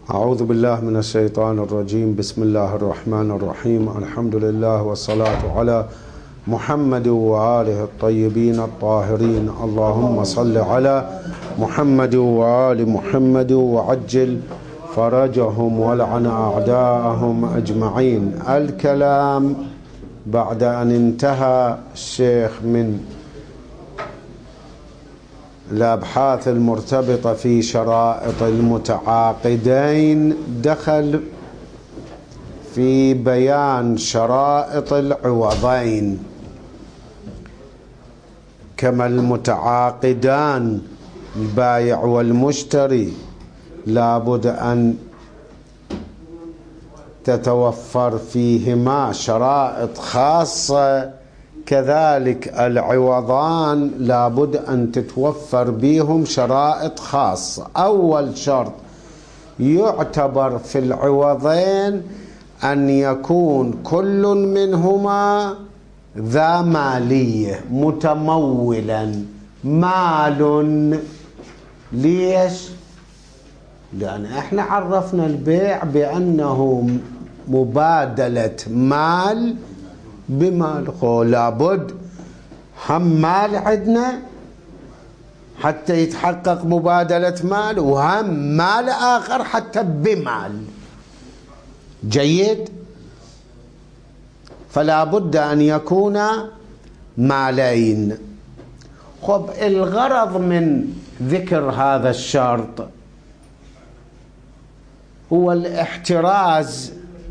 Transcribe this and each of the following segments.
أعوذ بالله من الشيطان الرجيم. بسم الله الرحمن الرحيم. الحمد لله والصلاة على محمد وآله الطيبين الطاهرين. اللهم صل على محمد وآل محمد وعجل فرجهم ولعن أعداءهم أجمعين. الكلام بعد أن انتهى الشيخ من الأبحاث المرتبطة في شرائط المتعاقدين، دخل في بيان شرائط العوضين. كما المتعاقدان البائع والمشتري لابد أن تتوفر فيهما شرائط خاصة، كذلك العوضان لابد أن تتوفر بهم شرائط خاصة. أول شرط يعتبر في العوضين أن يكون كل منهما ذا مالية، متمولا، مال. ليش؟ لأن احنا عرفنا البيع بأنه مبادلة مال بمال. لابد هم مال عندنا حتى يتحقق مبادلة مال، وهم مال آخر حتى بمال. جيد؟ فلا بد أن يكون مالين. خب، الغرض من ذكر هذا الشرط هو الاحتراز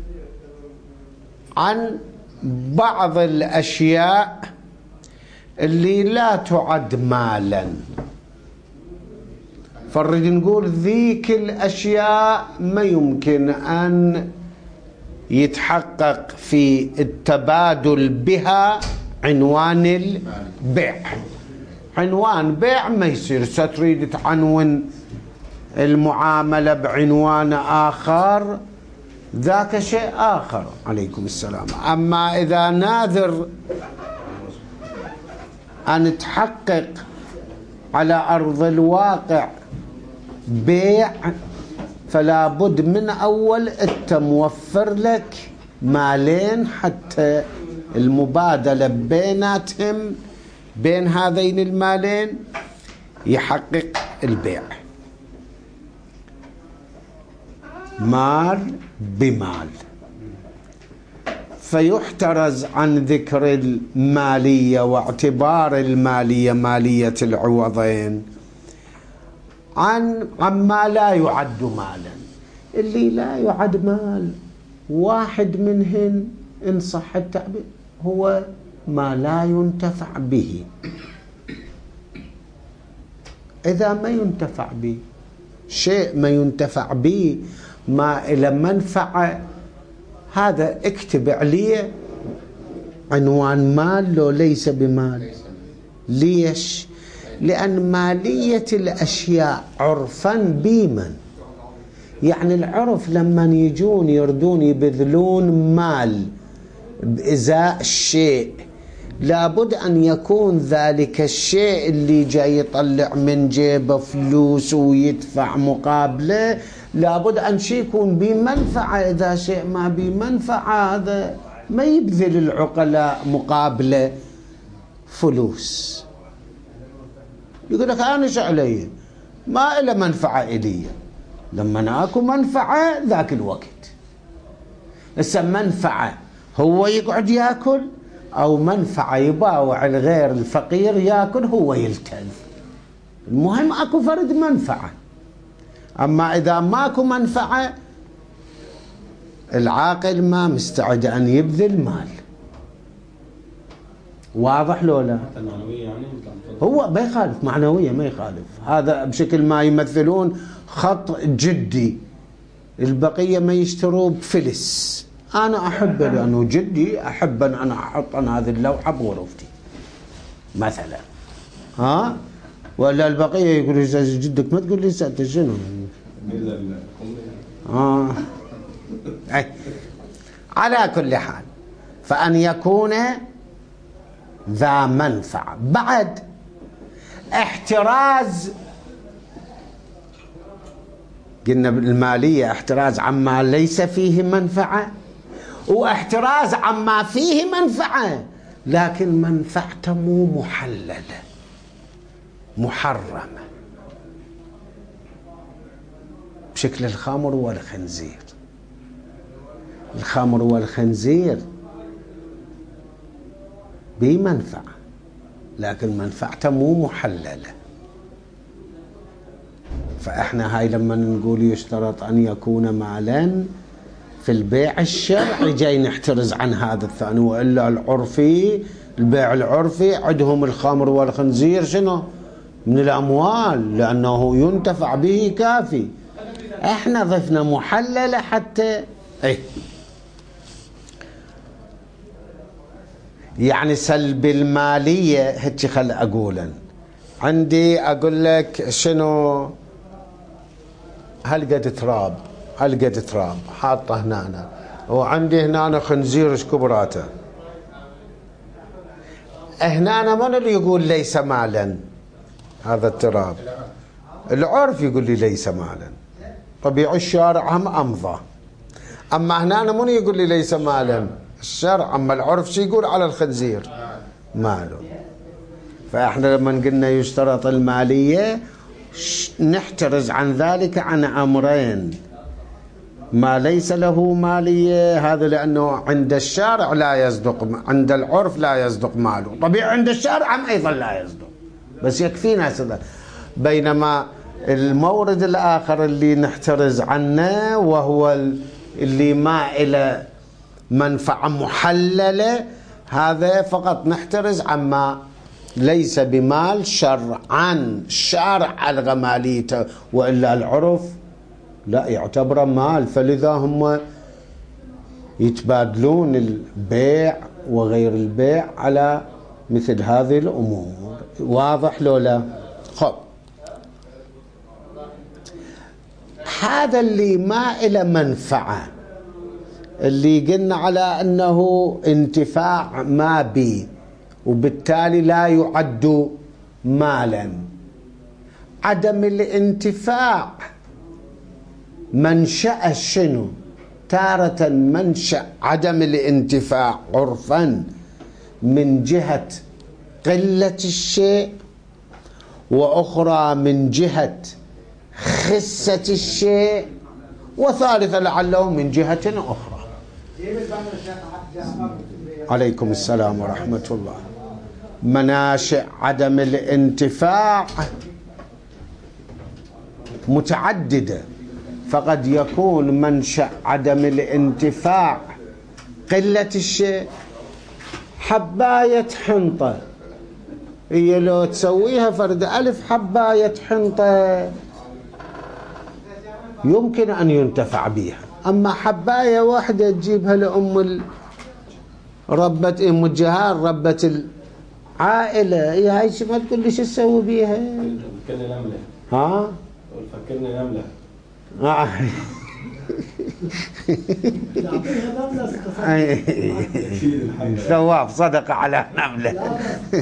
عن بعض الأشياء اللي لا تعد مالا. فنريد نقول ذيك الأشياء ما يمكن أن يتحقق في التبادل بها عنوان البيع. عنوان بيع ما يصير. ستريد تعنون المعاملة بعنوان آخر، ذاك شيء آخر. عليكم السلام. أما إذا ناذر أن تحقق على أرض الواقع بيع، فلا بد من أول أنت موفر لك مالين حتى المبادلة بيناتهم، بين هذين المالين، يحقق البيع. مال بمال. فيحترز عن ذكر المالية واعتبار المالية مالية العوضين عما لا يعد مالا. اللي لا يعد مال واحد منهن إن صح التعبير هو ما لا ينتفع به. إذا ما ينتفع به شيء، ما ينتفع به، ما إلى منفعة، هذا اكتب عليه عنوان مال لو ليس بمال. ليش؟ لأن مالية الأشياء عرفا بمن، يعني العرف لما يجون يردون يبذلون مال بإزاء الشيء، لابد أن يكون ذلك الشيء اللي جاي يطلع من جيبه فلوس ويدفع مقابله، لابد أن شيء يكون بمنفعة. إذا شيء ما بمنفعة هذا ما يبذل العقلاء مقابله فلوس. يقول لك أنا إيش علي؟ ما إله منفعة إلي. لما ناكو منفعة ذاك الوقت. هسه منفعة هو يقعد ياكل، أو منفعة يباوع الغير الفقير ياكل هو يلتذ. المهم أكو فرد منفعة. أما إذا ماكو منفعة العاقل ما مستعد أن يبذل مال. واضح لو لا؟ هو ما يخالف معنوية، ما يخالف. هذا بشكل ما يمثلون خط جدي، البقية ما يشتروا بفلس. أنا أحب لأنه جدي، أحب أن أنا أحط أنا هذه اللوحة بغرفتي مثلا. ولا البقية يقول جدك ما تقول لي أنت شنو. على كل حال، فأن يكون ذا منفعة. بعد احتراز قلنا المالية احتراز عما ليس فيه منفعة، واحتراز عما فيه منفعة لكن منفعته مو محللة محرمة، بشكل الخمر والخنزير. الخمر والخنزير بمنفعة لكن منفعته مو محللة. فإحنا هاي لما نقول يشترط أن يكون مالا في البيع الشرعي جاي نحترز عن هذا الثاني، وإلا العرفي البيع العرفي عندهم الخمر والخنزير شنو من الأموال لأنه ينتفع به كافي. إحنا ضفنا محللة حتى يعني سلب المالية. هيك خل أقولا عندي أقول لك شنو هالقد تراب حاطه هنا، وعندي هنا خنزير شكبراته. هنا من اللي يقول ليس مالا؟ هذا التراب العرف يقول لي ليس مالا، طبيعي الشارع هم أمضى. أما هنا من يقول لي ليس مالا؟ الشرع. أما العرف شو يقول على الخنزير؟ ماله. فإحنا لما قلنا يشترط المالية نحترز عن ذلك عن أمرين: ما ليس له مالية هذا لأنه عند الشارع لا يصدق، عند العرف لا يصدق ماله، طبيعي عند الشارع أيضا لا يصدق، بس يكفينا هذا. بينما المورد الآخر اللي نحترز عنه وهو اللي ما إلى منفعة محللة، هذا فقط نحترز عما ليس بمال شرعا، الشارع ألغى ماليته، وإلا العرف لا يعتبر مال. فلذا هم يتبادلون البيع وغير البيع على مثل هذه الأمور. واضح لو لا؟ خب هذا اللي ما إلى منفعة، اللي قلنا على أنه انتفاع ما بي وبالتالي لا يعد مالا. عدم الانتفاع منشأ شنو؟ تارة منشأ عدم الانتفاع عرفا من جهة قلة الشيء، وأخرى من جهة خسة الشيء، وثالثة لعله من جهة أخرى. عليكم السلام ورحمة الله. مناشئ عدم الانتفاع متعددة، فقد يكون منشأ عدم الانتفاع قلة الشيء. حباية حنطة هي لو تسويها فرد ألف حباية حنطة يمكن أن ينتفع بها، أما حباية واحدة تجيبها لأم ربة أم الجهار ربة العائلة، هي هاي ما تقول لي شو تسوي بيها؟ فكرني نملة. ها؟ فكرني نملة. ثواب صدق على نملة.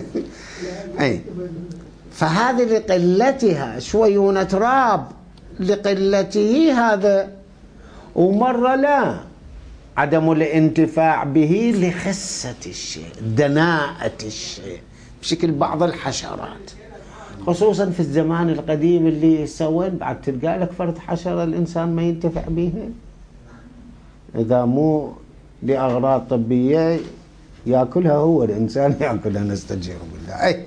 فهذه لقلتها شوية تراب لقلته هذا، ومرة لا عدم الانتفاع به لخسة الشيء دناءة الشيء بشكل بعض الحشرات، خصوصا في الزمان القديم اللي يسوين بعد تلقى لك فرد حشرة الإنسان ما ينتفع بها، إذا مو لأغراض طبية يأكلها هو الإنسان يأكلها، نستجير بالله.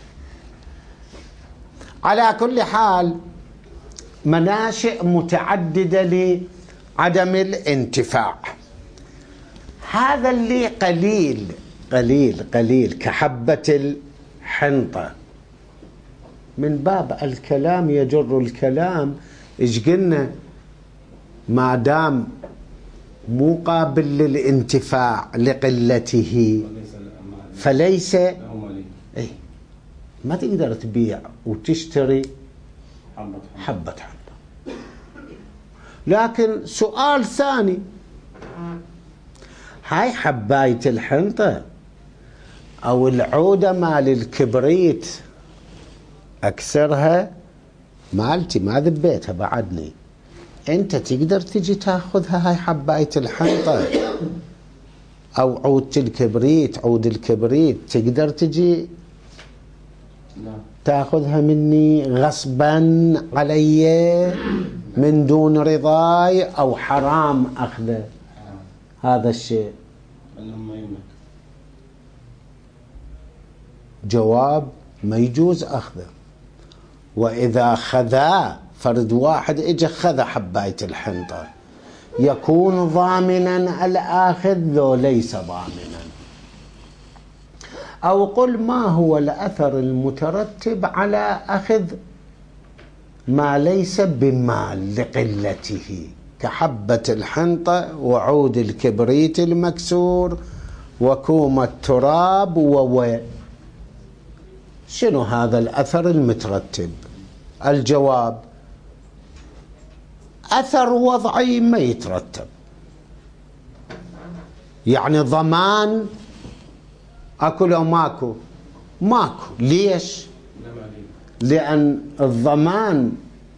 على كل حال مناشئ متعددة لعدم الانتفاع. هذا اللي قليل قليل قليل كحبة الحنطة، من باب الكلام يجر الكلام. إيش قلنا؟ ما دام مو قابل للانتفاع لقلته فليس ما تقدر تبيع وتشتري حبة حنطة. لكن سؤال ثاني، هاي حباية الحنطة أو العودة مال الكبريت أكسرها مالتي ما ذبيتها بعدني، أنت تقدر تجي تأخذها هاي حباية الحنطة أو عود الكبريت، عود الكبريت تقدر تجي تأخذها مني غصبا علي من دون رضاي أو حرام أخذه هذا الشيء؟ جواب: ما يجوز أخذه. وإذا خذا فرد واحد إجا خذ حباية الحنطة يكون ضامنا الآخذ لو ليس ضامنا؟ أو قل ما هو الأثر المترتب على أخذ ما ليس بمال لقلته كحبة الحنطة وعود الكبريت المكسور وكوم التراب شنو هذا الأثر المترتب؟ الجواب: أثر وضعي ما يترتب، يعني ضمان أكو لو ماكو؟ ماكو. ليش؟ لأن الضمان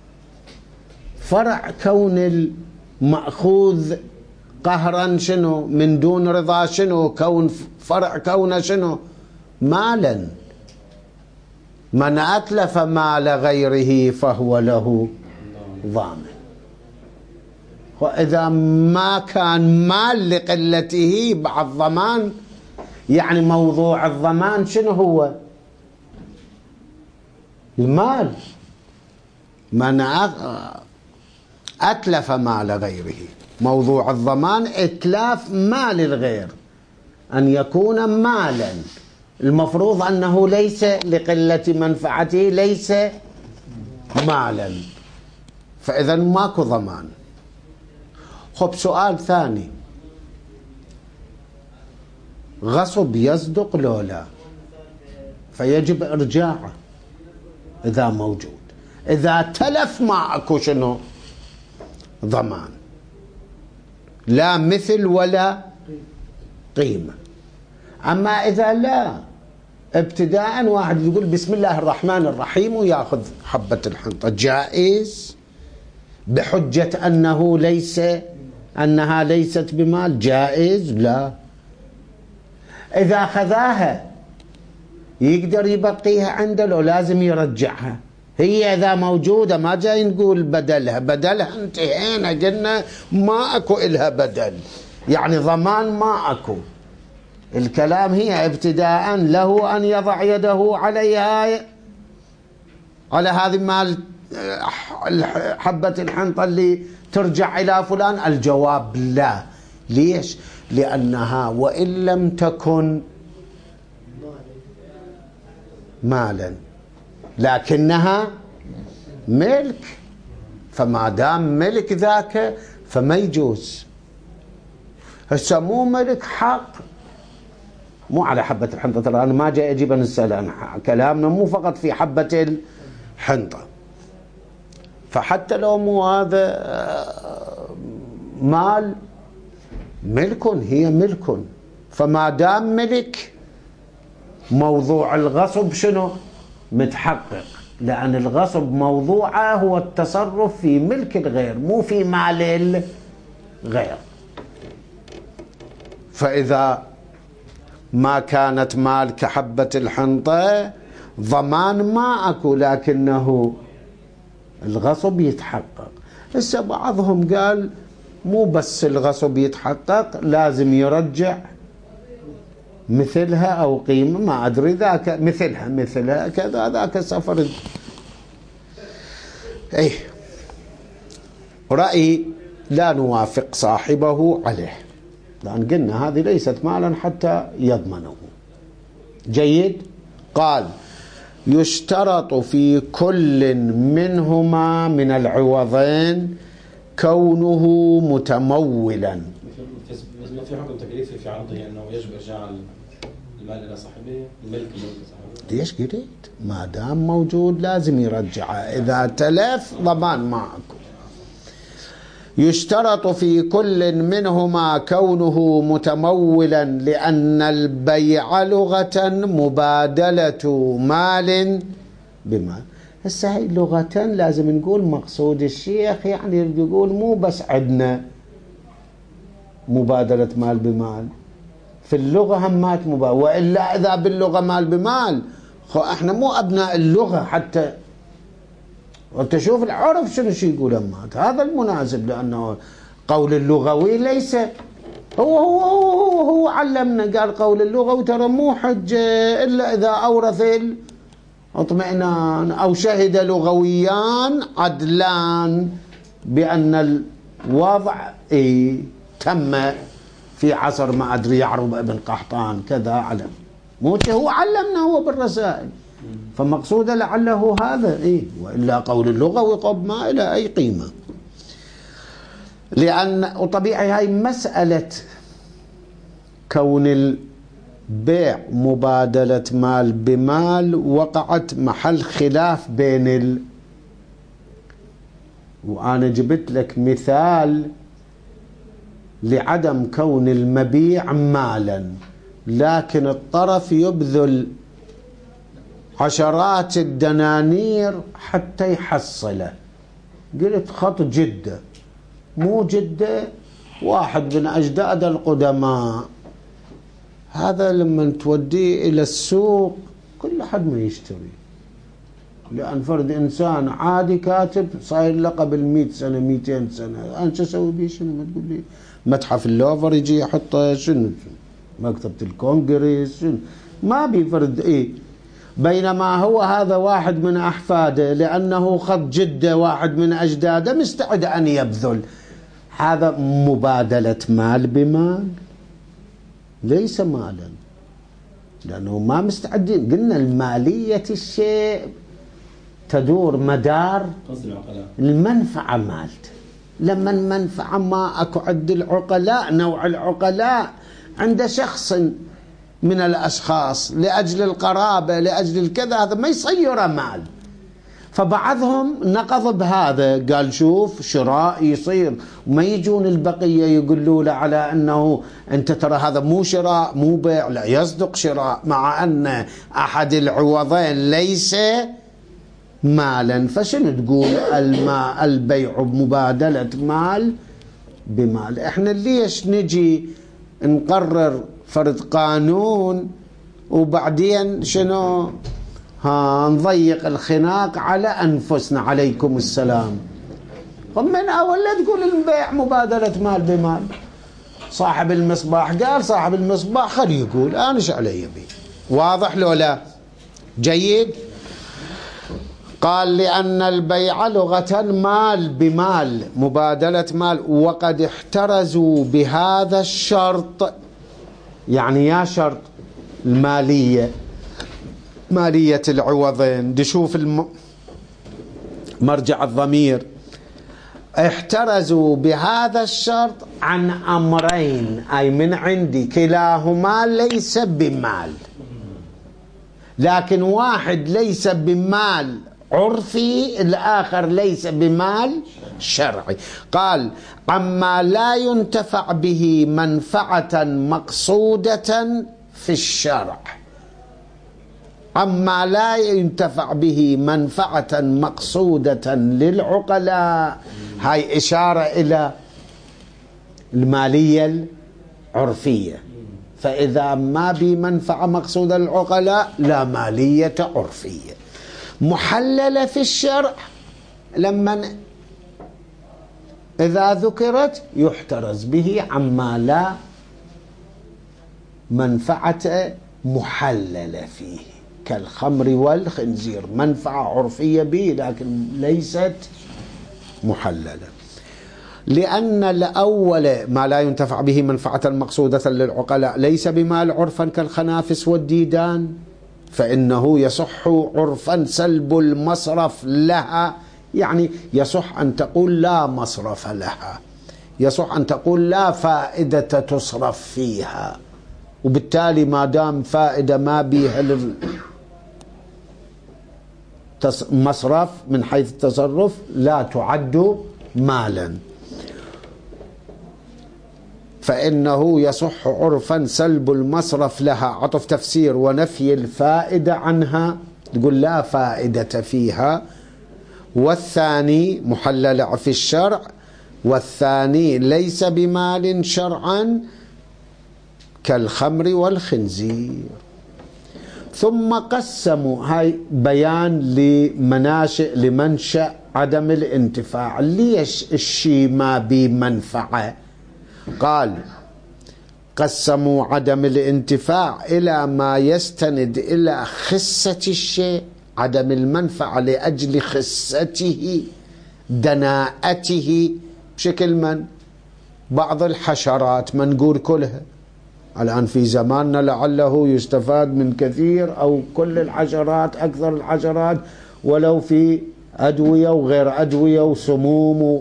فرع كون المأخوذ قهرا شنو من دون رضا، شنو كون فرع كونه شنو مالا. من أتلف مال غيره فهو له ضامن. وإذا ما كان مال لقلته بعد ضمان، يعني موضوع الضمان شنو هو؟ المال. من أتلف مال غيره، موضوع الضمان إتلاف مال الغير، أن يكون مالا المفروض أنه ليس لقلة منفعته، ليس مالا، فإذا ماكو ضمان. خب سؤال ثاني: غصب يصدق لو لا؟ فيجب إرجاعه إذا موجود. إذا تلف ما أكو شنو ضمان، لا مثل ولا قيمة. أما إذا لا، ابتداء واحد يقول بسم الله الرحمن الرحيم ويأخذ حبة الحنطة، جائز بحجة أنها ليست بمال؟ جائز؟ لا. إذا خذاها يقدر يبقيها عنده لو لازم يرجعها؟ هي إذا موجودة ما جاي نقول بدلها انتهينا، قلنا ما أكو إلها بدل، يعني ضمان ما أكو. الكلام هي ابتداء له أن يضع يده عليها، على هذه مال حبة الحنطة اللي ترجع إلى فلان. الجواب: لا. ليش؟ لأنها وإن لم تكن مالا لكنها ملك، فما دام ملك ذاك فما يجوز. هسه مو ملك حق، مو على حبة الحنطة، ترى أنا ما جاي أجيب نسأل عن كلامنا مو فقط في حبة الحنطة، فحتى لو مو هذا مال، ملك، هي ملك، فما دام ملك موضوع الغصب شنو متحقق، لأن الغصب موضوعه هو التصرف في ملك الغير مو في مال الغير. فإذا ما كانت مال كحبة الحنطة ضمان ما أكو، لكنه الغصب يتحقق. هسه بعضهم قال مو بس الغصب يتحقق، لازم يرجع مثلها أو قيمة، ما أدري، ذاك مثلها كذا، ذاك سفر. أي رأي لا نوافق صاحبه عليه، لأن قلنا هذه ليست مالا حتى يضمنه. جيد. قال: يشترط في كل منهما من العوضين كونه متمولا. في حكم تكليفي في عرضه أنه يجب إرجاع المال إلى صاحبه، الملك صاحبه. ليش قلت؟ ما دام موجود لازم يرجعه، إذا تلف ضمان ما أكو. يشترط في كل منهما كونه متمولا، لأن البيع لغة مبادلة مال بمال. هسه هاي لغة لازم نقول مقصود الشيخ يعني يقول مو بس عندنا مبادلة مال بمال، في اللغة همات مبادلة، وإلا إذا باللغة مال بمال احنا مو أبناء اللغة حتى. وانت شوف العرف شنو يقول همات، هذا المناسب، لأنه قول اللغوي ليس هو علمنا، قال قول اللغوي ترى مو حجة إلا إذا أورث اطمئنان أو شهد لغويان عدلان بأن الوضع تم في عصر ما أدري يعرب ابن قحطان كذا، علم موته هو علمنا هو بالرسائل، فمقصوده لعله هذا وإلا قول اللغوي قب ما إلى أي قيمة. لأن وطبيعي هاي مسألة كون البيع مبادلة مال بمال وقعت محل خلاف بين وأنا جبت لك مثال لعدم كون المبيع مالا، لكن الطرف يبذل عشرات الدنانير حتى يحصله. قلت خط جدة، مو جدة واحد من أجداد القدماء، هذا لما توديه إلى السوق كل حد ما يشتري، لأن فرد إنسان عادي كاتب صاير له قبل 100 سنة 200 سنة، أنا شو أسوي بيه؟ شنو ما تقول لي متحف اللوفر يجي يحطه شنو مكتبة الكونغرس شنو، ما بيفرد بينما هو هذا واحد من أحفاده لأنه خط جدة واحد من أجداده مستعد أن يبذل. هذا مبادلة مال بمال ليس مالا، لأنه ما مستعدين. قلنا المالية الشيء تدور مدار المنفعة مالته، لما المنفعة ما أكو عند العقلاء، نوع العقلاء عند شخص من الأشخاص لأجل القرابة لأجل الكذا، هذا ما يصير مال. فبعضهم نقض بهذا، قال شوف شراء يصير، وما يجون البقية يقولوا له على أنه أنت ترى هذا مو شراء مو بيع، لا يصدق شراء، مع أن أحد العوضين ليس مالا. فشنو تقول البيع بمبادلة مال بمال؟ احنا ليش نجي نقرر فرض قانون وبعدين شنو نضيق الخناق على أنفسنا؟ عليكم السلام. من أول لا تقول البيع مبادلة مال بمال. صاحب المصباح قال، صاحب المصباح خليه يقول، أنا إيش علي بي؟ واضح لو لا؟ جيد. قال لأن البيع لغة مال بمال، مبادلة مال، وقد احترزوا بهذا الشرط. يعني يا شرط المالية، مالية العوضين، دشوف مرجع الضمير، احترزوا بهذا الشرط عن أمرين، أي من عندي كلاهما ليس بمال، لكن واحد ليس بمال عرفي، الآخر ليس بمال شرعي. قال عما لا ينتفع به منفعة مقصودة في الشرع، عما لا ينتفع به منفعة مقصودة للعقلاء، هاي إشارة إلى المالية العرفية. فإذا ما بي منفعة مقصودة للعقلاء لا مالية عرفية. محللة في الشرع لما إذا ذكرت يحترز به عما لا منفعة محللة فيه، كالخمر والخنزير، منفعة عرفية به لكن ليست محللة. لأن الأول ما لا ينتفع به منفعة مقصودة للعقلاء ليس بمال عرفا كالخنافس والديدان، فإنه يصح عرفا سلب المصرف لها، يعني يصح أن تقول لا مصرف لها، يصح أن تقول لا فائدة تصرف فيها، وبالتالي ما دام فائدة ما بيها مصرف من حيث التصرف لا تعد مالا. فإنه يصح عرفا سلب المصرف لها، عطف تفسير، ونفي الفائدة عنها، تقول لا فائدة فيها والثاني محلل في الشرع، والثاني ليس بمال شرعا كالخمر والخنزير. ثم قسموا، هاي بيان لمنشأ عدم الانتفاع. ليش الشيء ما بمنفعة؟ قال قسموا عدم الانتفاع إلى ما يستند إلى خسة الشيء، عدم المنفعة لأجل خسته دناءته، بشكل من بعض الحشرات ما نقول كلها، الآن في زماننا لعله يستفاد من كثير أو كل الحشرات، أكثر الحشرات، ولو في أدوية وغير أدوية وسموم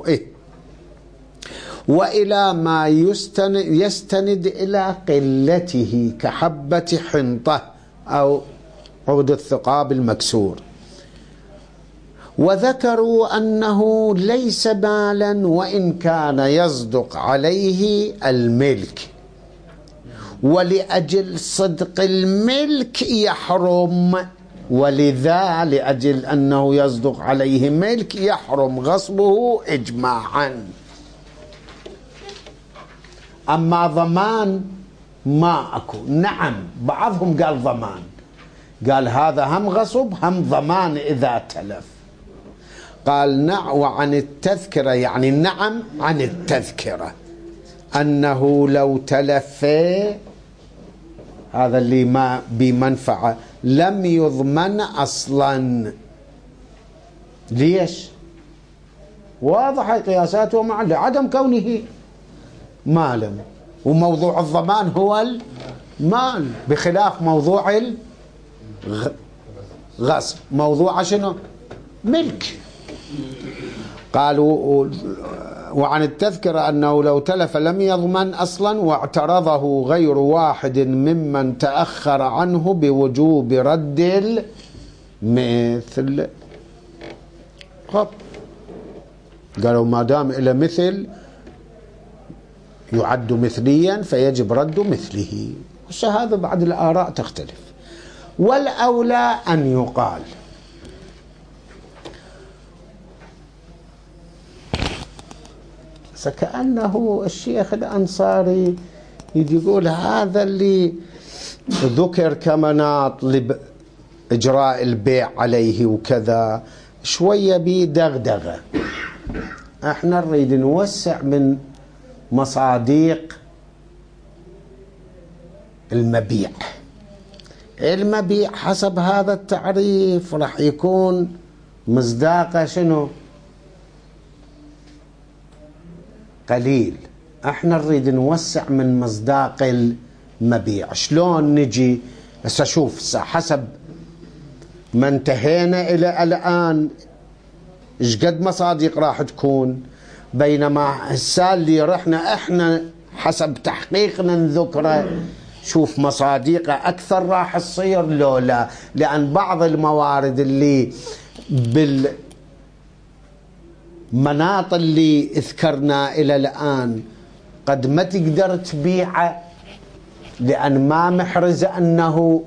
وإلى ما يستند إلى قلته كحبة حنطة أو عود الثقاب المكسور. وذكروا أنه ليس مالا وإن كان يصدق عليه الملك، ولأجل صدق الملك يحرم، ولذا لأجل أنه يصدق عليه ملك يحرم غصبه إجماعا. أما ضمان ما أكو. نعم بعضهم قال ضمان، قال هذا هم غصب هم ضمان إذا تلف. قال نعم، وعن التذكرة يعني نعم عن التذكرة أنه لو تلف هذا اللي ما بمنفعة لم يضمن أصلا. ليش؟ واضح قياساته مع عدم كونه مالا، وموضوع الضمان هو المال بخلاف موضوع الغصب. موضوع شنو؟ ملك. قالوا وعن التذكرة أنه لو تلف لم يضمن أصلا، واعترضه غير واحد ممن تأخر عنه بوجوب رد المثل. قالوا ما دام إلى مثل يعد مثليا فيجب رد مثله. هذا بعد الآراء تختلف. والأولى أن يقال كأنه الشيخ الأنصاري يجي يقول هذا اللي ذكر كمناط لإجراء البيع عليه وكذا شوية بدغدغة. احنا نريد نوسع من مصاديق المبيع. المبيع حسب هذا التعريف راح يكون مصداقه شنو؟ قليل. احنا نريد نوسع من مصداق المبيع. شلون نجي هسه؟ شوف حسب ما انتهينا الى الان ايش قد مصادق راح تكون، بينما هسه اللي رحنا احنا حسب تحقيقنا نذكره شوف مصادقه اكثر راح تصير لو لا، لان بعض الموارد اللي بالمناط اللي ذكرنا الى الان قد ما تقدر تبيعه لان ما محرز انه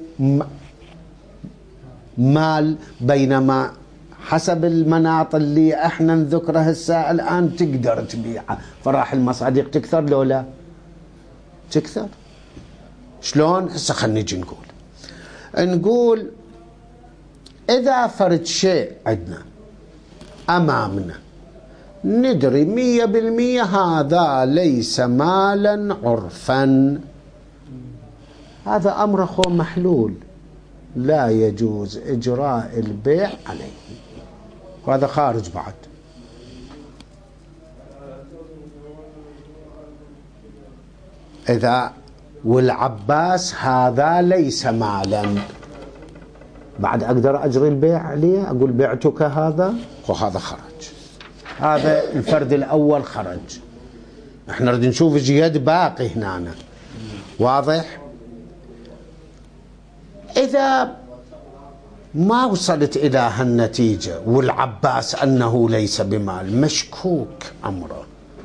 مال، بينما حسب المناط اللي احنا نذكره هسه الان تقدر تبيعه، فراح المصادق تكثر لو لا؟ تكثر. شلون؟ هسه خلينا نجي نقول اذا فرد شيء عندنا امامنا ندري 100% هذا ليس مالا عرفا، هذا امر اخو محلول لا يجوز اجراء البيع عليه، وهذا خارج بعد. اذا والعباس هذا ليس مالا بعد اقدر اجري البيع عليه، اقول بعتك هذا وهذا خرج. هذا الفرد الاول خرج. احنا نريد نشوف ايش قد باقي هنا. واضح؟ اذا ما وصلت الى هالنتيجه والعباس انه ليس بمال، مشكوك امره.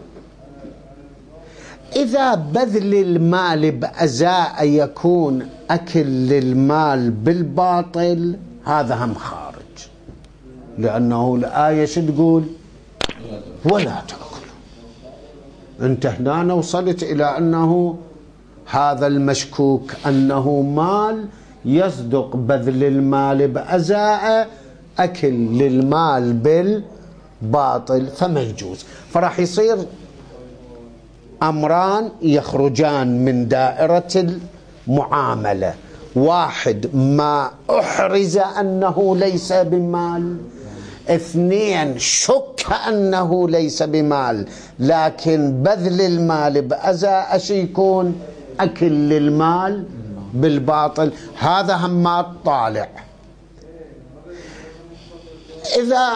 إذا بذل المال بأزاء يكون أكل للمال بالباطل، هذا هم خارج. لأنه الآية شو تقول؟ ولا تأكلوا. أنت هنا وصلت إلى أنه هذا المشكوك أنه مال يصدق بذل المال بأزاء أكل للمال بالباطل فما يجوز. فراح يصير أمران يخرجان من دائرة المعاملة: واحد ما أحرز أنه ليس بمال، اثنين شك أنه ليس بمال لكن بذل المال بأزاء يكون أكل للمال بالباطل. هذا همات طالع. إذا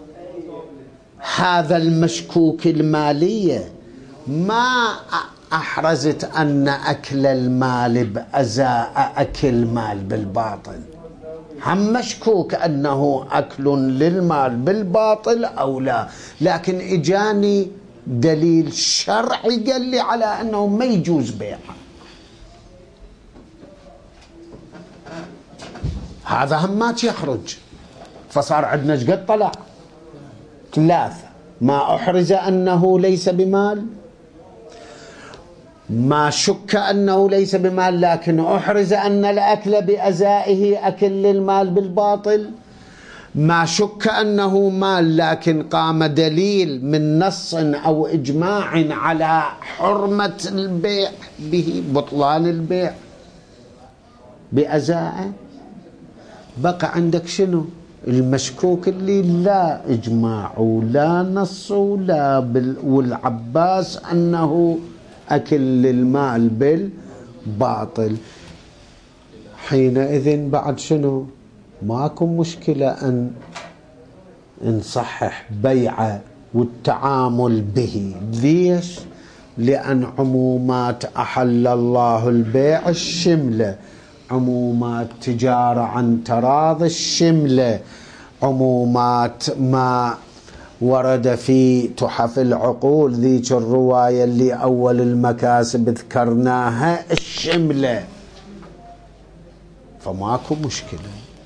هذا المشكوك المالية ما أحرزت أن أكل المال بأزاء أكل مال بالباطل، هم مشكوك أنه أكل للمال بالباطل أو لا، لكن إجاني دليل شرعي قال لي على أنه ما يجوز بيعه، هذا همات يخرج. فصار عندنا قد طلع 3: ما أحرز أنه ليس بمال، ما شك أنه ليس بمال لكن أحرز أن الأكل بأزائه أكل للمال بالباطل، ما شك أنه مال لكن قام دليل من نص أو إجماع على حرمة البيع به، بطلان البيع بأزائه. بقى عندك شنو؟ المشكوك اللي لا إجماع ولا نص ولا والعباس أنه أكل للمال بالباطل. حينئذ بعد شنو؟ ماكو مشكلة أن نصحح بيعه والتعامل به. ليش؟ لأن عمومات أحل الله البيع الشملة، عمومات تجارة عن تراض الشملة، عمومات ما ورد في تحف العقول ذيك الرواية اللي أول المكاسب ذكرناها الشملة، فماكو مشكلة.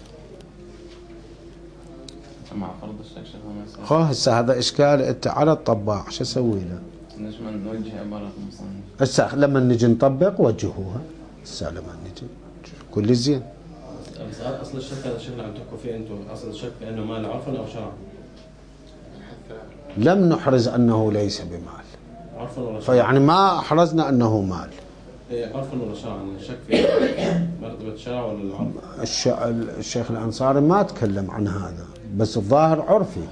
مع فرض الشك خو هسه هذا إشكال أنت على الطباع شو أسوي له؟ نجم نوجه عبارة المصنف. هسه لما نجي نطبق وجهوها. هسه لما نجي كل زين. بس أصل الشك هذا الشيء اللي عم تحكوا فيه أنتم، أصل الشك أنه مال عرفا أو شرعا؟ لم نحرز أنه ليس بمال عرفا ولا شرعا؟ فيعني ما أحرزنا أنه مال. إيه عرفا ولا شرعا؟ الشك في مرتبة الشرع ولا العرف؟ الشيخ الأنصاري ما تكلم عن هذا، بس الظاهر عرفي.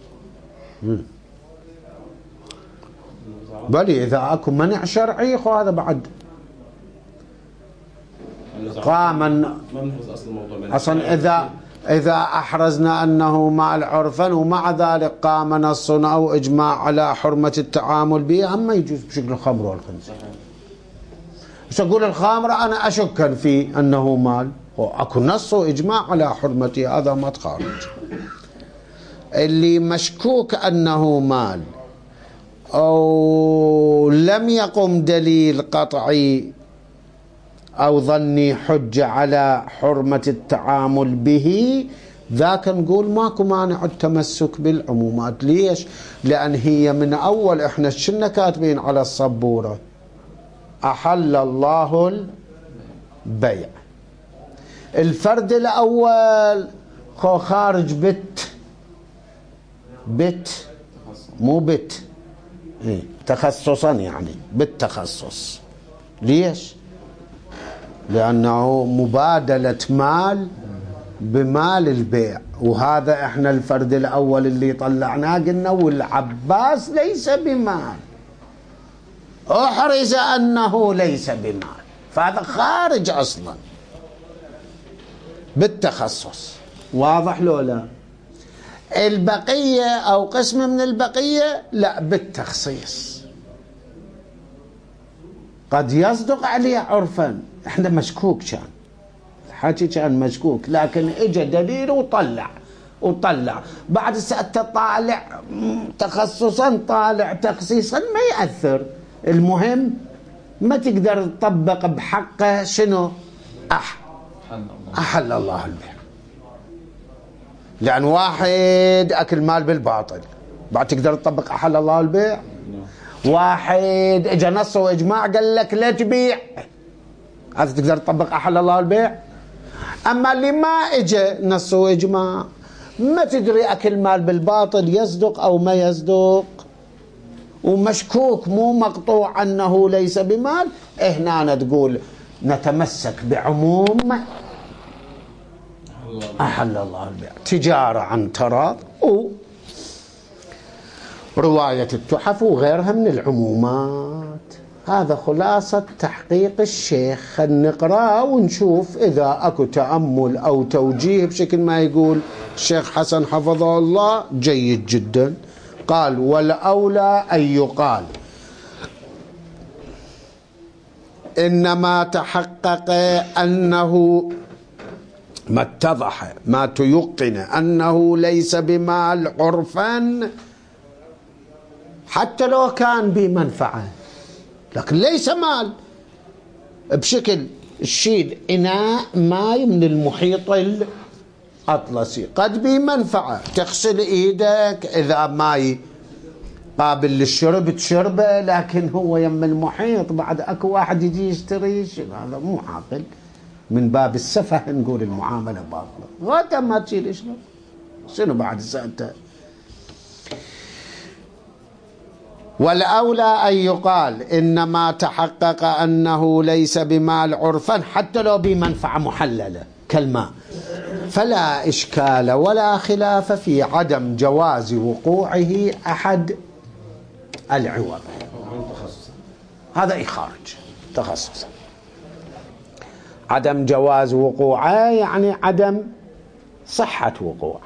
بلي إذا أكو منع شرعي خو هذا بعد قاما. ما بنفرز أصل الموضوع أصلا إذا أحرزنا أنه مال عرفا ومع ذلك قام نص أو إجماع على حرمة التعامل به، هم يجوز بشكل الخمر والخنزير. بس أقول الخمر أنا أشك في أنه مال وأكو نص وإجماع على حرمته، هذا ما تخارج. اللي مشكوك أنه مال أو لم يقم دليل قطعي أو ظني حجة على حرمة التعامل به، ذاك نقول ماكو مانع التمسك بالعمومات. ليش؟ لأن هي من أول إحنا شنا كاتبين على الصبورة أحل الله البيع. الفرد الأول خارج بت مو بت إيه تخصصا، يعني بالتخصص. ليش؟ لأنه مبادلة مال بمال البيع، وهذا احنا الفرد الأول اللي طلعناه قلنا والعباس ليس بمال، أحرز أنه ليس بمال، فهذا خارج أصلا بالتخصص. واضح لو لا؟ البقية أو قسم من البقية لا، بالتخصيص. قد يصدق عليه عرفا، احنا مشكوك كان الحكي كان مشكوك، لكن اجى دليل وطلع بعد ساعة طالع تخصصا طالع تخصيصا ما يأثر. المهم ما تقدر تطبق بحقه شنو؟ أحل الله البيع. لأن واحد أكل مال بالباطل بعد تقدر تطبق أحل الله البيع. واحد اجى نص واجماع قال لك لا تبيع، هذا تقدر تطبق أحل الله البيع. أما اللي ما اجى نص واجماع ما تدري أكل مال بالباطل يصدق أو ما يصدق، ومشكوك مو مقطوع أنه ليس بمال، هنا تقول نتمسك بعموم أحل الله البيع. تجارة عن تراض ورواية التحف وغيرها من العمومات. هذا خلاصة تحقيق الشيخ. خلينا نقرأ ونشوف إذا أكو تأمل أو توجيه بشكل ما يقول الشيخ حسن حفظه الله جيد جدا. قال والأولى أن يقال إنما تحقق أنه ما اتضح ما تيقن أنه ليس بمال عرفا حتى لو كان بمنفعة، لكن ليس مال بشكل الشيد إناء ماء من المحيط الأطلسي قد بمنفعة تغسل إيدك إذا ماء قابل للشرب تشربه، لكن هو يم المحيط بعد أكو واحد يجي يشتري، هذا مو عاقل. من باب السفه نقول المعاملة باطلة، غدا ما تشيل اشرب شنو بعد سألته. والأولى أن يقال إنما تحقق أنه ليس بمال عرفا حتى لو بمنفعة محللة كالماء، فلا إشكال ولا خلاف في عدم جواز وقوعه أحد العوض. هذا إخارج تخصص. عدم جواز وقوعه يعني عدم صحة وقوعه.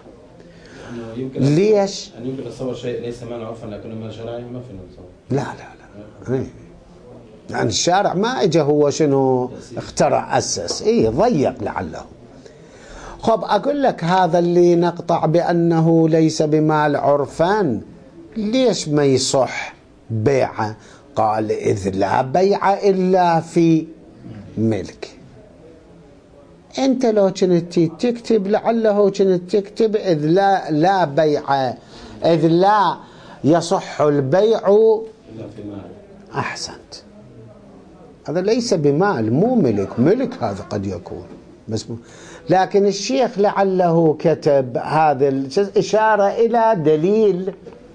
ليش؟ أن يمكن نتصور شيء ليس مال عرفا لكنه مال شرعي ما فينا نتصور. لا يعني الشارع ما اجى هو شنو اخترع أسس، ضيق لعله. خب أقول لك هذا اللي نقطع بأنه ليس بمال عرفا ليش ما يصح بيعه؟ قال إذ لا بيع إلا في ملك. أنت لو كنت تكتب لعله كنت تكتب إذ لا بيع، إذ لا يصح البيع إلا في مال. أحسنت. هذا ليس بمال، مو ملك. ملك هذا قد يكون بس لكن الشيخ لعله كتب هذا إشارة إلى دليل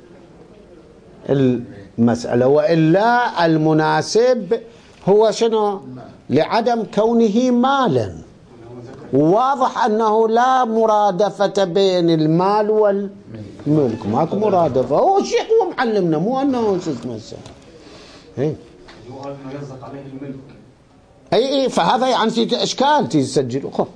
المسألة، وإلا المناسب هو شنو؟ لعدم كونه مالا. واضح أنه لا مرادفة بين المال والملك، ماكو مرادفة. هو الشيخ هو معلمنا، مو أنه شو اسمه هو يصدق عليه الملك. أي فهذا يعني إشكال تسجله. خب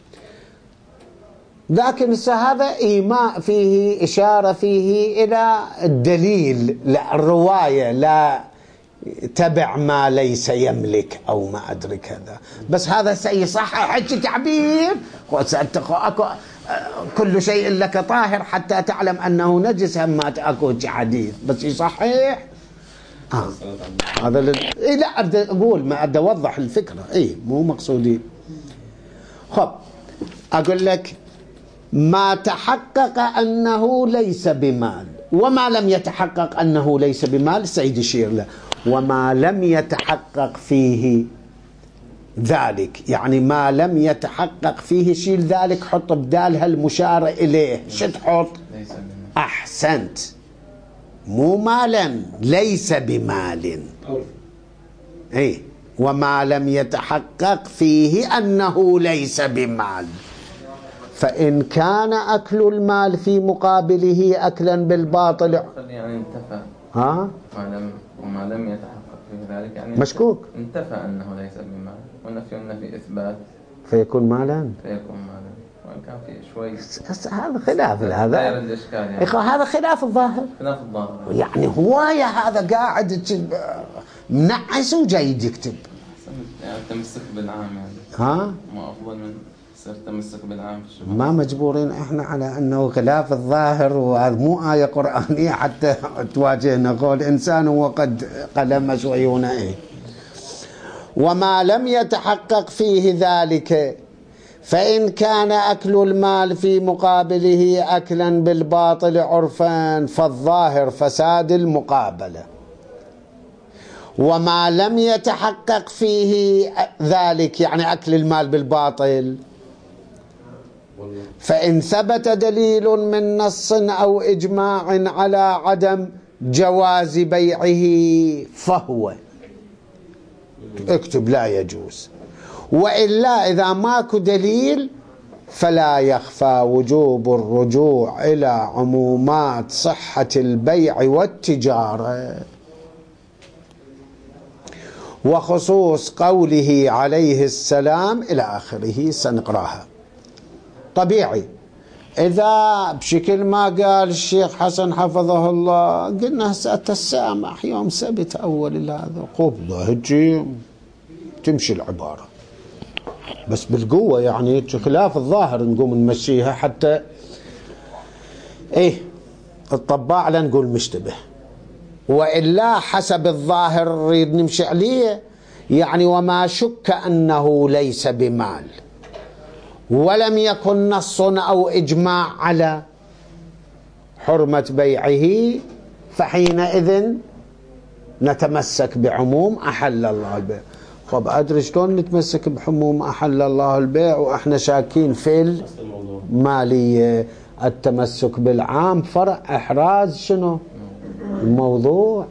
لكن هذا إيماء فيه إشارة فيه إلى الدليل، لا الرواية، لا تبع ما ليس يملك أو ما أدري كذا. بس هذا سيصحح حج تعبير كل شيء لك طاهر حتى تعلم أنه نجس، هم ما تأكو حديث بس يصحح. هذا لا أبدأ أقول ما أبدأ أوضح الفكرة، مو مقصودي. خب أقول لك ما تحقق أنه ليس بمال وما لم يتحقق أنه ليس بمال، سيد يشير له وما لم يتحقق فيه ذلك، يعني ما لم يتحقق فيه شيل ذلك، حط بدالها المشار إليه. شو تحط؟ أحسنت، مو مالا، ليس بمال. وما لم يتحقق فيه أنه ليس بمال، فإن كان أكل المال في مقابله أكلا بالباطل يعني انتفى. وما لم يتحقق فيه ذلك يعني مشكوك، انتفى أنه ليس بمال، ونفي النفي إثبات، فيكون مالا. وإن كان في شوي هذا خلاف هذا يعني. هذا خلاف الظاهر. يعني هواية هذا قاعد منعس وجاي يكتب. يعني التمسك بالعام يعني. ما أفضل من تمسك بالعام في الشباب. ما مجبورين احنا على انه خلاف الظاهر، وهذا مو آية قرآنية حتى تواجهنا قول انسان وقد قلم شويون. وما لم يتحقق فيه ذلك فإن كان أكل المال في مقابله أكلا بالباطل عرفا فالظاهر فساد المقابلة، وما لم يتحقق فيه ذلك يعني أكل المال بالباطل، فإن ثبت دليل من نص أو إجماع على عدم جواز بيعه فهو، اكتب لا يجوز. وإلا إذا ماكو دليل فلا يخفى وجوب الرجوع إلى عمومات صحة البيع والتجارة وخصوص قوله عليه السلام إلى آخره، سنقراها. طبيعي إذا بشكل ما قال الشيخ حسن حفظه الله قلنا سأتسامح يوم سبت أول هذا قبضة هجي تمشي العبارة، بس بالقوة يعني خلاف الظاهر نقوم نمشيها حتى الطباع لا نقول مشتبه. وإلا حسب الظاهر نريد نمشي عليه، يعني وما شك أنه ليس بمال ولم يكن نص أو إجماع على حرمة بيعه، فحينئذ نتمسك بعموم أحل الله البيع. طب أدري شلون نتمسك بحموم أحل الله البيع وإحنا شاكين في المالية؟ التمسك بالعام فرع إحراز شنو الموضوع،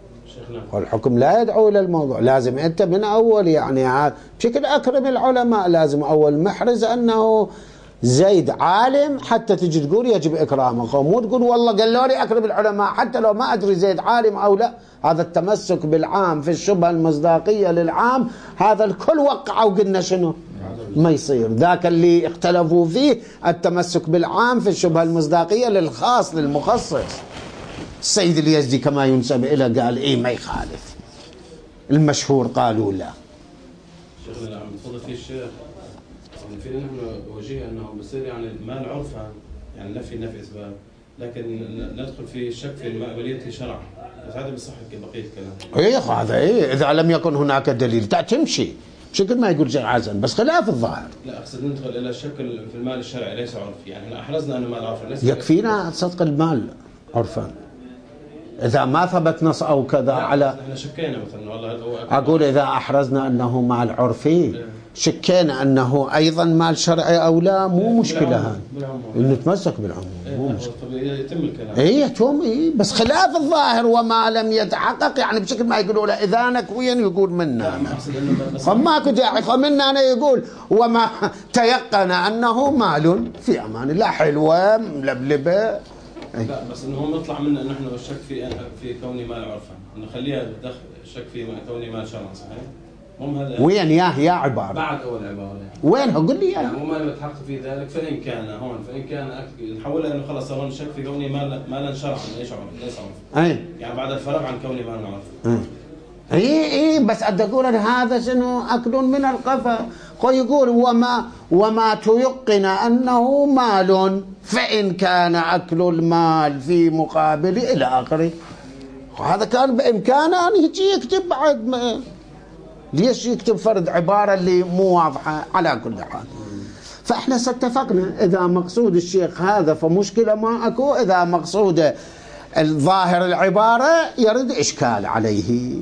والحكم لا يدعو إلى الموضوع. لازم أنت من أول يعني بشكل أكرم العلماء لازم أول محرز أنه زيد عالم حتى تجي تقول يجب إكرامه، مو تقول والله قالوا لي أكرم العلماء حتى لو ما أدري زيد عالم أو لا. هذا التمسك بالعام في الشبهة المصداقية للعام هذا الكل وقع وقلنا شنو ما يصير. ذاك اللي اختلفوا فيه التمسك بالعام في الشبهة المصداقية للخاص للمخصص. السيد اليزدي كما ينسب إلى قال ما يخالف، المشهور قالوا لا. شيخنا عم تفضل فيه الشيخ فينا نحن وجيه أنه بصير يعني المال عرفا يعني نفي إثبات، لكن ندخل في الشك في المقبلية شرعا، بس هذا بصح بقية الكلام. هذا إذا لم يكن هناك دليل تمشي بشكل ما يقول شيخ حسن، بس خلاف الظاهر. لا أقصد ندخل إلى الشك في المال الشرعي ليس عرفي، يعني أحرزنا أنه مال عرفا ليس يكفينا صدق المال عرفا إذا ما ثبت نص أو كذا على. احنا شكينا مثلا والله أقول إذا أحرزنا أنه مال عرفي شكينا أنه أيضا مال شرعي أو لا، مو مشكلة هذا نتمسك بالعموم مو مشكلة. يتم الكلام يتم بس خلاف الظاهر وما لم يتحقق، يعني بشكل ما يقولوا لا إذا نكوين يقول منا فماكو داعي فمنا أنا يقول وما تيقن أنه مال في أمان الله حلوة ملبلبة. لا بس انه هو يطلع منا انه نحن الشك في كوني مال عرفا، نخليها الشك في كوني مال شرعا، صحيح؟ مو هذا وين يا عباره بعد اول عباره وين قل لي يعني مو ما يتحقق في ذلك، فان كان نحولها انه خلص صار الشك في كوني مالا شرعا ليس عرفا. يعني بعد الفراغ عن كوني مال عرفا. بس أقول هذا شنو أكل من القفا. يقول وما تيقن أنه مال فإن كان أكل المال في مقابل إلى آخره. وهذا كان بإمكانه أن يجي يكتب بعد ما ليش يكتب فرد عبارة اللي مو واضحة على كل حال. فإحنا اتفقنا إذا مقصود الشيخ هذا فمشكلة ما أكو، إذا مقصود الظاهر العبارة يرد إشكال عليه.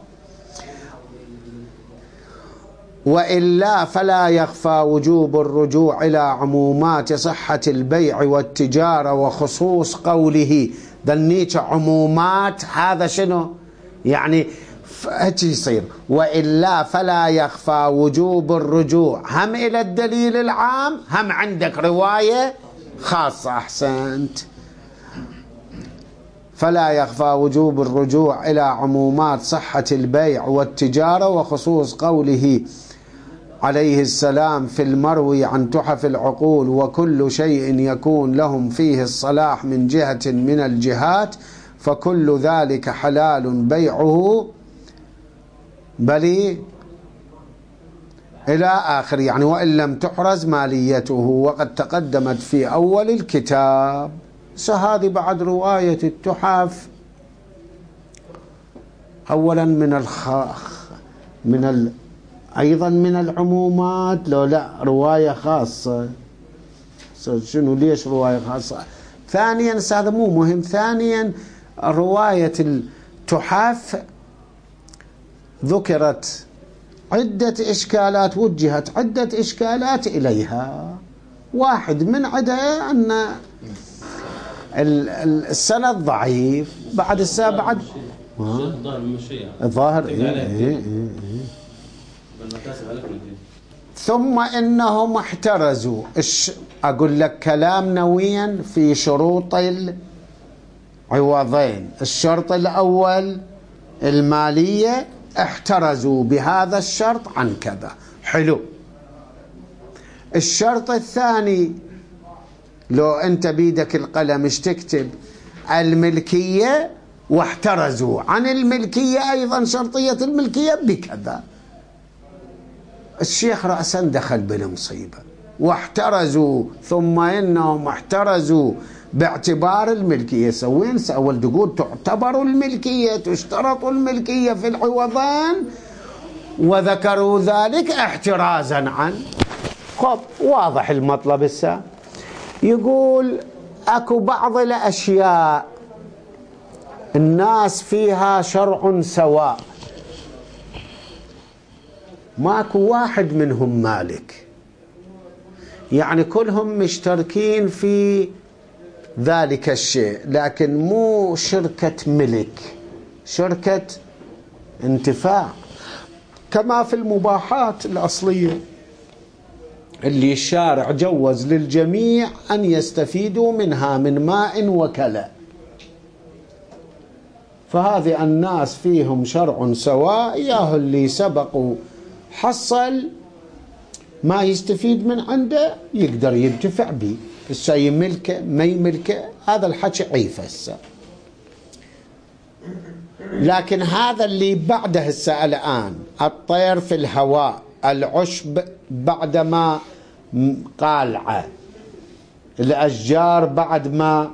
وإلا فلا يخفى وجوب الرجوع إلى عمومات صحة البيع والتجارة وخصوص قوله ذنيك عمومات هذا شنو يعني هيك يصير. وإلا فلا يخفى وجوب الرجوع هم إلى الدليل العام هم عندك رواية خاصة. أحسنت. فلا يخفى وجوب الرجوع إلى عمومات صحة البيع والتجارة وخصوص قوله عليه السلام في المروي عن تحف العقول وكل شيء يكون لهم فيه الصلاح من جهة من الجهات فكل ذلك حلال بيعه بل إلى آخر يعني وإن لم تحرز ماليته وقد تقدمت في أول الكتاب. هذه بعد رواية التحف أولا من أيضا من العمومات لو لا رواية خاصة. شنو ليش رواية خاصة؟ ثانيا هذا مو مهم. ثانيا رواية التحف ذكرت عدة إشكالات، وجهت عدة إشكالات إليها. واحد من عدها أن السند ضعيف. بعد السابع الظاهر ثم إنهم احترزوا. أقول لك كلام نويا في شروط العوضين. الشرط الأول المالية، احترزوا بهذا الشرط عن كذا، حلو. الشرط الثاني لو أنت بيدك القلم ايش تكتب؟ الملكية، واحترزوا عن الملكية أيضا، شرطية الملكية بكذا. الشيخ رأسا دخل بالمصيبة. واحترزوا ثم إنهم احترزوا باعتبار الملكية. سوين أول تقول تعتبر الملكية، تشترط الملكية في العوضين، وذكروا ذلك احترازا عن. خب واضح المطلب. السا يقول أكو بعض الأشياء الناس فيها شرع سواء، ماكو واحد منهم مالك، يعني كلهم مشتركين في ذلك الشيء، لكن مو شركة ملك، شركة انتفاع، كما في المباحات الأصلية اللي الشارع جوز للجميع أن يستفيدوا منها من ماء وكلى. فهذه الناس فيهم شرع سواء، ياهو اللي سبقوا حصل ما يستفيد من عنده يقدر ينتفع به. الشيء ملكه ما يملكه هذا الحكي عيفه هسه. لكن هذا اللي بعده هسه الآن، الطير في الهواء، العشب بعدما قالعه، الأشجار بعد ما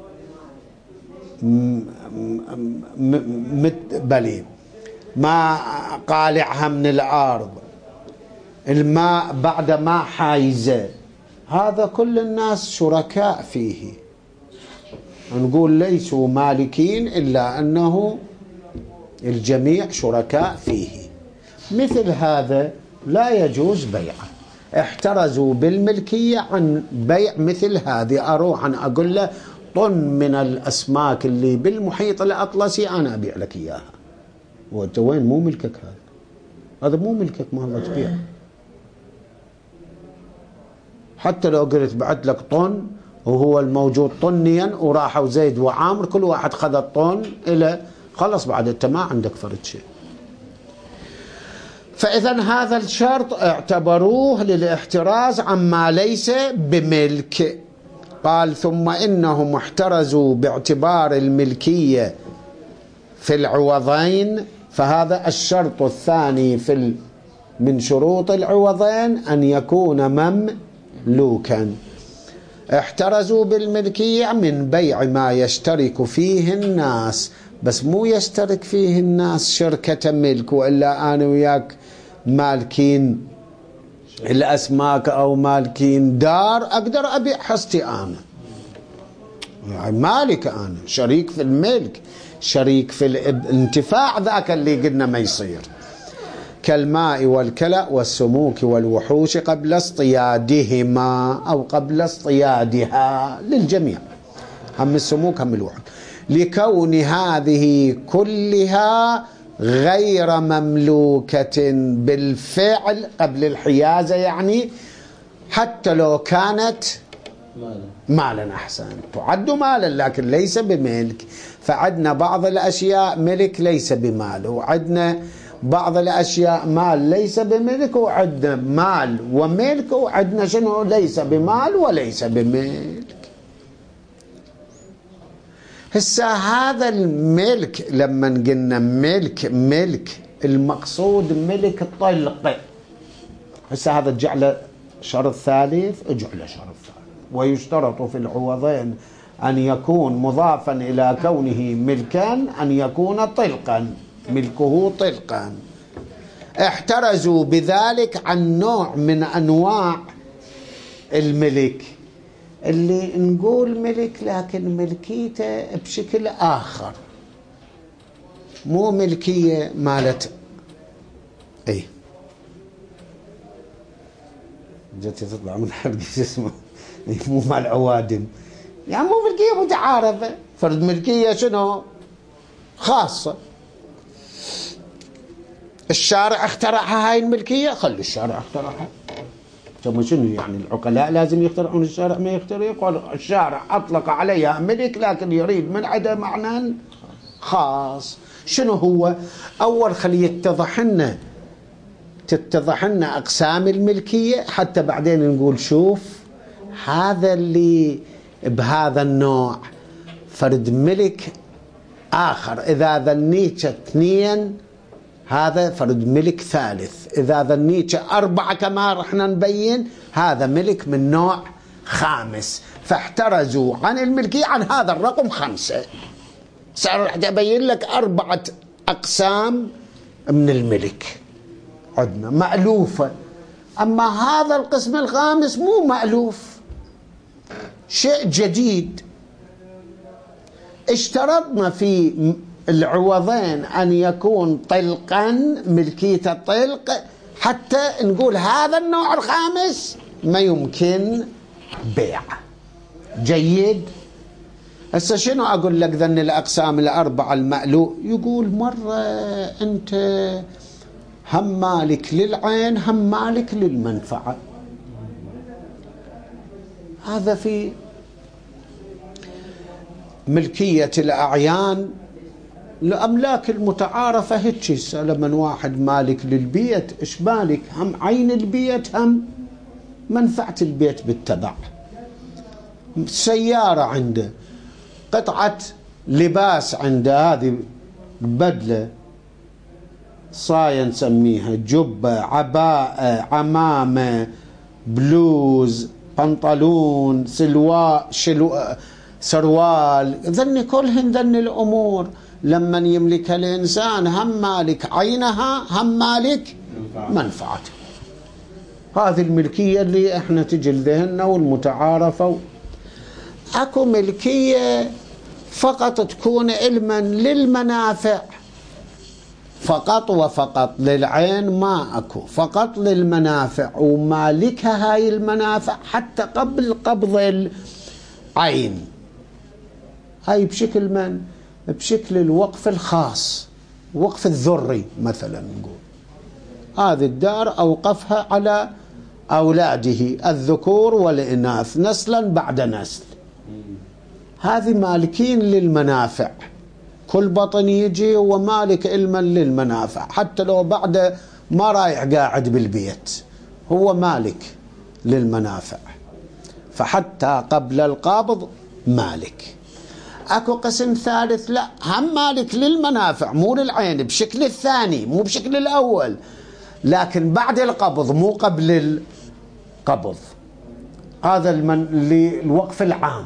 متبلي ما قالعها من الأرض، الماء بعد ما حايزه، هذا كل الناس شركاء فيه. نقول ليسوا مالكين إلا أنه الجميع شركاء فيه. مثل هذا لا يجوز بيعه. احترزوا بالملكية عن بيع مثل هذه. أروح أن أقول له طن من الأسماك اللي بالمحيط الأطلسي أنا أبيع لك إياها، وأنت وين؟ مو ملكك هذا مو ملكك، ما الله تبيع. حتى لو قلت بعت لك طن وهو الموجود طنيا، وراحوا زيد وعامر كل واحد خذ الطن إلى خلص، بعد أنت ما عندك فرد شيء. فإذا هذا الشرط اعتبروه للاحتراز عما ليس بملك. قال ثم إنهم احترزوا باعتبار الملكية في العوضين، فهذا الشرط الثاني من شروط العوضين أن يكون مملوكا. احترزوا بالملكية من بيع ما يشترك فيه الناس، بس مو يشترك فيه الناس شركة ملك، وإلا أنا وياك مالكين الأسماك أو مالكين دار أقدر أبيع حصتي أنا، يعني مالك أنا، شريك في الملك، شريك في الانتفاع، ذاك اللي قلنا ما يصير. كالماء والكلأ والسموك والوحوش قبل اصطيادهما أو قبل اصطيادها، للجميع، هم السموك هم الوحوش، لكون هذه كلها غير مملوكة بالفعل قبل الحيازة، يعني حتى لو كانت مالا أحسن تعد مالا لكن ليس بملك. فعدنا بعض الأشياء ملك ليس بمال، وعدنا بعض الأشياء مال ليس بملك، وعدنا مال وملك، وعدنا شنو ليس بمال وليس بملك. هسه هذا الملك لما قلنا ملك المقصود ملك طلق. هسه هذا جعله شرط ثالث، اجعله شرط ثالث. ويشترط في العوضين أن يكون مضافا إلى كونه ملكا أن يكون طلقا، ملكه طلقا. احترزوا بذلك عن نوع من أنواع الملك اللي نقول ملك لكن ملكيته بشكل آخر، مو ملكية مالت اي جت تطلع من حلقة اسمه مو مال عوادم، يعني مو ملكية متعارفة، فرد ملكية شنو خاصة. الشارع اخترعها هاي الملكية، خلوا الشارع اخترعها. ثم شنو يعني العقلاء لازم يخترعون الشارع؟ ما يخترع. الشارع أطلق عليها ملك لكن يريد من عدا معنى خاص. شنو هو؟ أول خلي تتضح لنا أقسام الملكية حتى بعدين نقول شوف هذا اللي بهذا النوع فرد ملك آخر، إذا ظنيت 2 هذا فرد ملك ثالث، إذا ظنيت 4 كما رحنا نبين هذا ملك من نوع خامس. فاحترزوا عن الملكية عن هذا الرقم 5. سأرح أبين لك 4 أقسام من الملك عندنا مألوفة، أما هذا القسم الخامس مو مألوف، شيء جديد. اشترطنا في العوضين أن يكون طلقا، ملكية طلق، حتى نقول هذا النوع الخامس ما يمكن بيعه. جيد. هسه شنو أقول لك ذن الأقسام 4 المألوف؟ يقول مرة أنت هم مالك للعين هم مالك للمنفعة. هذا في ملكية الأعيان الأملاك المتعارفة هيك. لما واحد مالك للبيت إيش مالك؟ هم عين البيت هم منفعة البيت بالتبع. سيارة عنده، قطعة لباس عنده، هذه بدلة صاية نسميها، جبة، عباءة، عمامة، بلوز، بنطلون، سروال، ذن كلهن ذن الأمور لما يملك الإنسان هم مالك عينها هم مالك منفعته. هذه الملكية اللي احنا تجي لذهننا والمتعارفة. اكو ملكية فقط تكون علما للمنافع فقط وفقط، للعين ما اكو، فقط للمنافع، ومالكها هاي المنافع حتى قبل قبض العين. هاي بشكل من؟ بشكل الوقف الخاص، وقف الذري مثلا نقول هذه الدار أوقفها على أولاده الذكور والإناث نسلا بعد نسل، هذه مالكين للمنافع، كل بطن يجي ومالك علما للمنافع، حتى لو بعد ما رايح قاعد بالبيت هو مالك للمنافع، فحتى قبل القبض مالك. اكو قسم ثالث لا، هم مالك للمنافع مو للعين بشكل الثاني مو بشكل الأول، لكن بعد القبض مو قبل القبض. هذا الوقف العام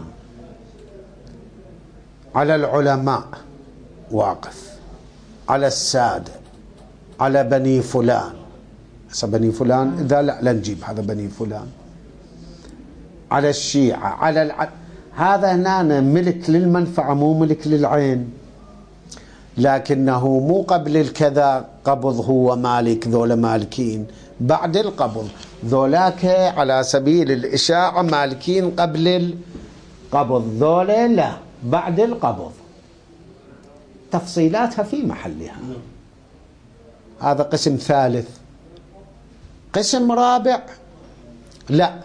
على العلماء واقف، على السادة، على بني فلان. بني فلان إذا لا نجيب هذا بني فلان، على الشيعة، على هذا هنا ملك للمنفعة مو ملك للعين، لكنه مو قبل الكذا قبض هو مالك، ذولا مالكين بعد القبض، ذولاك على سبيل الإشاعة مالكين قبل القبض، ذولا لا بعد القبض، تفصيلاتها في محلها. هذا قسم ثالث. قسم رابع لا،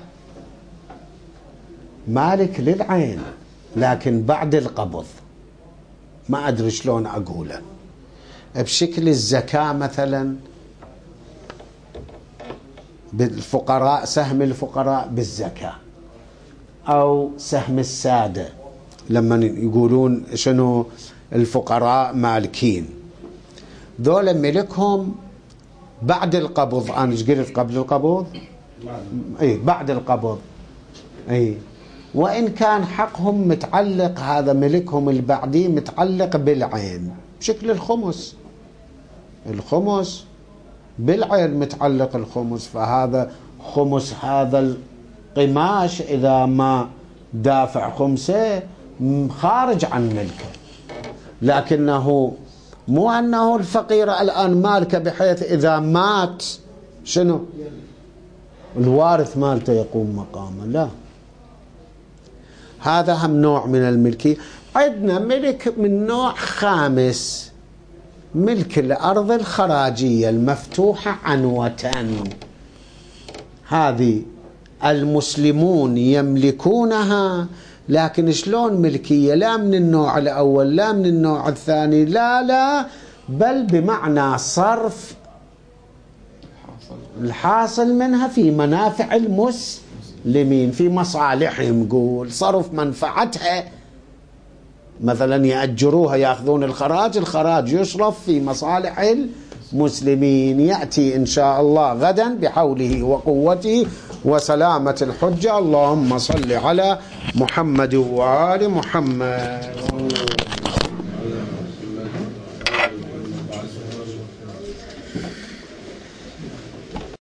مالك للعين لكن بعد القبض، ما أدري شلون أقوله، بشكل الزكاة مثلا بالفقراء، سهم الفقراء بالزكاة، أو سهم السادة لما يقولون شنو الفقراء مالكين، ذولا ملكهم بعد القبض. أنا ايش قلت قبل القبض؟ اي بعد القبض. اي وإن كان حقهم متعلق، هذا ملكهم البعدي متعلق بالعين بشكل الخمس. الخمس بالعين متعلق الخمس، فهذا خمس هذا القماش إذا ما دافع خمسه خارج عن ملكه، لكنه مو أنه الفقير الآن مالكه بحيث إذا مات شنو الوارث مالته يقوم مقامه، لا. هذا هم نوع من الملكية. عندنا ملك من نوع خامس، ملك الأرض الخراجية المفتوحة عنوة. هذه المسلمون يملكونها، لكن شلون ملكية؟ لا من النوع الأول لا من النوع الثاني، لا بل بمعنى صرف الحاصل منها في منافع المسلمين، في مصالحهم، نقول صرف منفعتها، مثلا يأجروها يأخذون الخراج يصرف في مصالح المسلمين. يأتي إن شاء الله غدا بحوله وقوته وسلامة الحجة. اللهم صل على محمد وآل محمد.